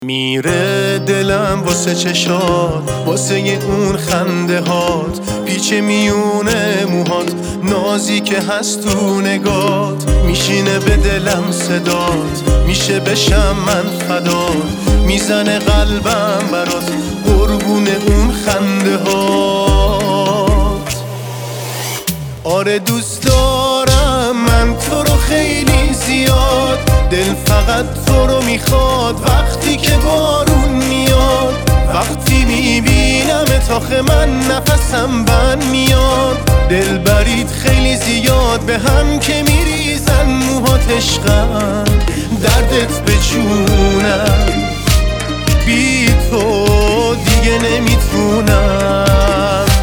میره دلم واسه چشات، واسه اون خنده هات، پیچ میونه موهات، نازی که هست تو نگات، میشینه به دلم صدات، میشه بشم من فدات، میزنه قلبم برات قربون اون خنده هات. آره دوست دارم من تو رو خیلی زیاد، دل فقط تو رو میخواد وقتی که بارون میاد، وقتی میبینمت آخه من نفسم بند میاد، دل برید خیلی زیاد به هم که میریزن موهات عشقم، دردت به جونم، بی تو دیگه نمیتونم.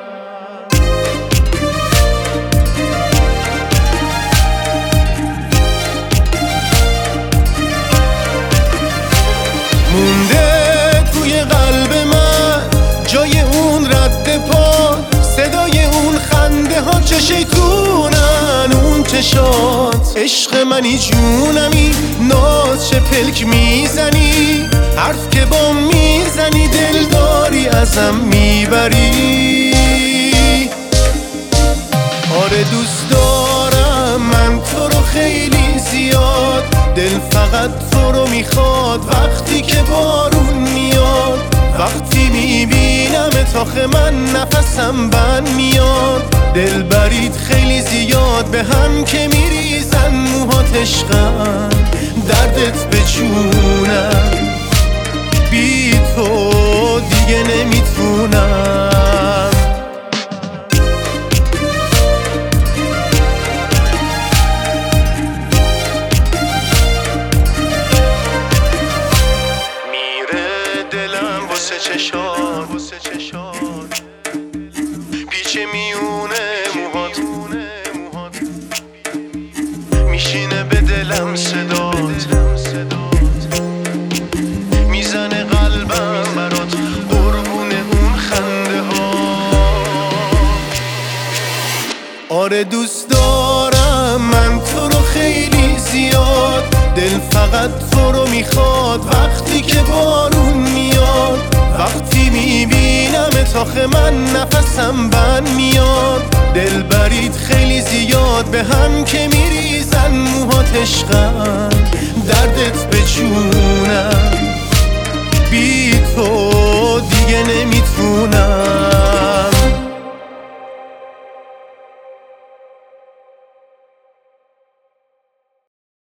مونده توی قلب من جای اون رد پا، صدای اون خنده ها، چه شیطونن اون چشات، عشق منی جونمی، ناز چه پلک میزنی، حرف که با میزنی دل داری ازم میبری. آره دوست دارم من تو رو خیلی زیاد، دل فقط تو رو میخواد وقتی که بارون میاد، وقتی میبینمت آخه من نفسم بند میاد، دل برید خیلی زیاد به هم که میریزن موهات عشقم، دردت به جونم، بی تو دیگه نمیتونم. واسه چشات، پیچ میونه موهات، میشینه به دلم صدات، میزنه قلبم برات قربون اون خنده ها. آره دوست دارم من تو رو خیلی زیاد، دل فقط تو رو میخواد وقتی که بارون میاد، وقتی میبینمت آخه من نفسم بند میاد، دل برید خیلی زیاد به هم که میریزن موهات عشقم، دردت به جونم، بی تو دیگه نمیتونم.